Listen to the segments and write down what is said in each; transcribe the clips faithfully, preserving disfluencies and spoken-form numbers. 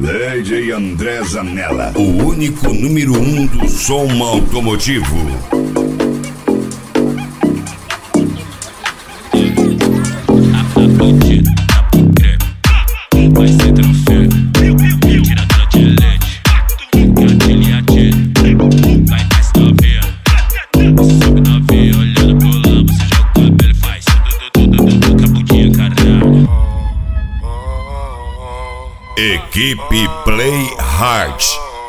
D J André Zanella, o único número um do som automotivo. Vai ser troféu, tiradora de leite, gatilho atira, vai mais novinha, sobe novinha, olhando pro lado, você joga o cabelo e faz tudo, tudo, tudo, cabudinha, caralho. Equipe Play Hard.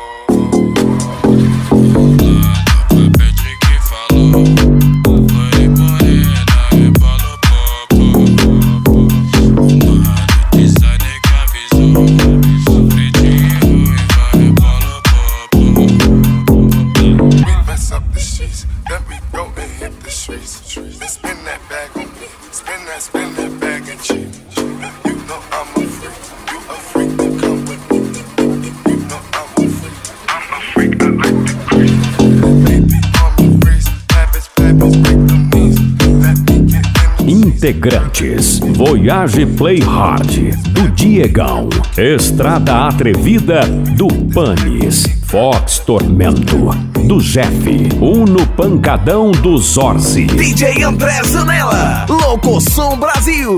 Integrantes: Voyage Play Hard, do Diegão, Estrada Atrevida, do Panis, Fox Tormento, do Jeff, Uno Pancadão, do Zorzi, D J André Zanella, Locoção Brasil.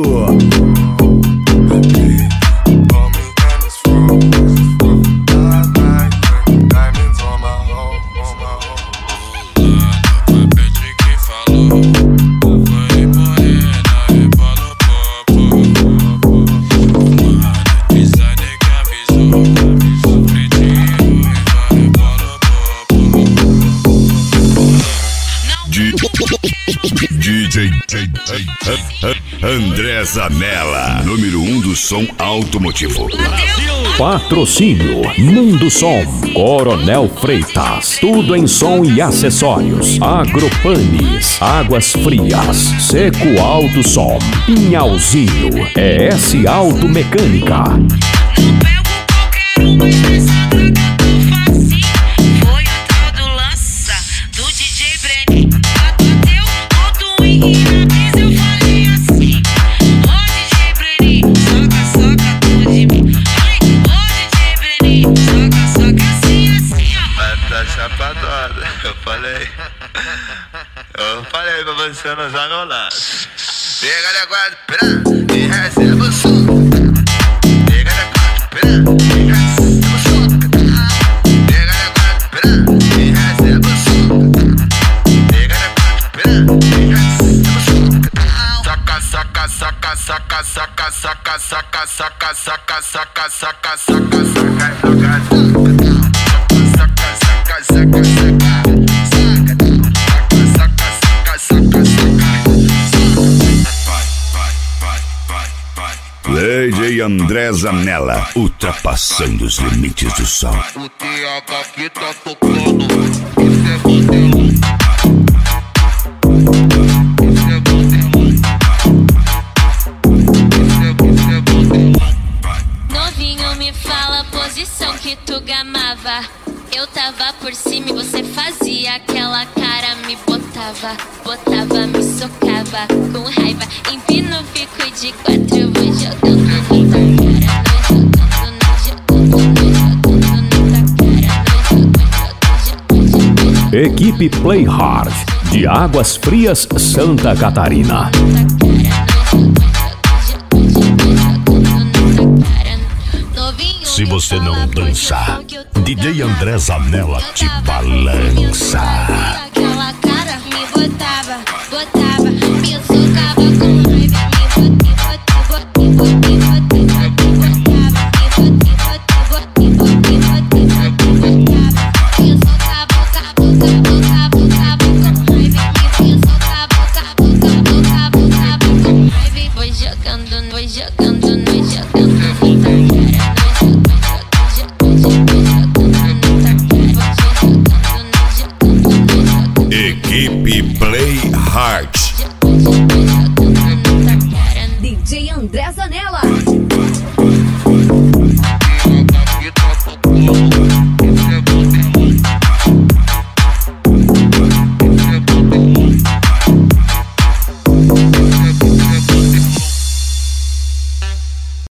D J André Zanella, número um do som automotivo. Patrocínio Mundo Som, Coronel Freitas, tudo em som e acessórios. Agropanis, Águas Frias, Seco Alto Som, Pinhalzinho, E S Automecânica. Eu falei, eu falei pra você não usar meu lance. Pega de quatro, pera, e recebe o som. Pega de quatro, pera, e recebe o som. Pega de quatro, pera, e recebe o som. Pega de quatro, pera, e recebe o som. Saca, saca, saca, saca, saca, saca, saca, saca, saca, saca, saca, saca, saca, D J André Zanella, ultrapassando os limites do som. O T H aqui tá tocando, isso é modelão. Isso é modelão. Isso é, isso é modelão. Novinho, me fala a posição que tu gamava. Eu tava por cima e você fazia aquela cara, me botava, botava, me socava, com raiva, empino, fico de quatro, eu vou jogando na tua cara, jogando, jogando, jogando na tua cara, Equipe Play Hard, de Águas Frias, Santa Catarina. Se você não dançar, D J André Zanella te balança. Aquela cara me botava, botava, me socava com raiva, me botava, me botava, me botava, me botava, me botava, me socava, boca, boca, boca, boca, com raiva, me socava, boca, boca, boca, boca, com raiva, foi jogando, foi jogando, foi jogando. Equipe Play Hard. D J André Zanella. Aqui tá tocando.